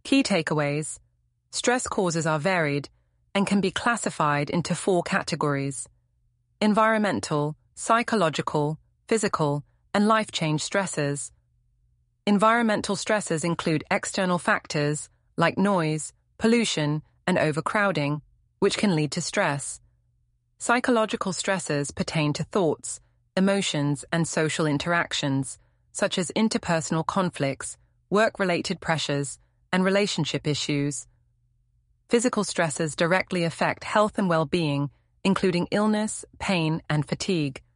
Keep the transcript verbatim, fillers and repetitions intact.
Key takeaways. Stress causes are varied and can be classified into four categories: environmental, psychological, physical, and life change stresses. Environmental stresses include external factors like noise, pollution, and overcrowding, which can lead to stress. Psychological stresses pertain to thoughts, emotions, and social interactions, such as interpersonal conflicts, work-related pressures, and relationship issues. Physical stresses directly affect health and well-being, including illness, pain, and fatigue.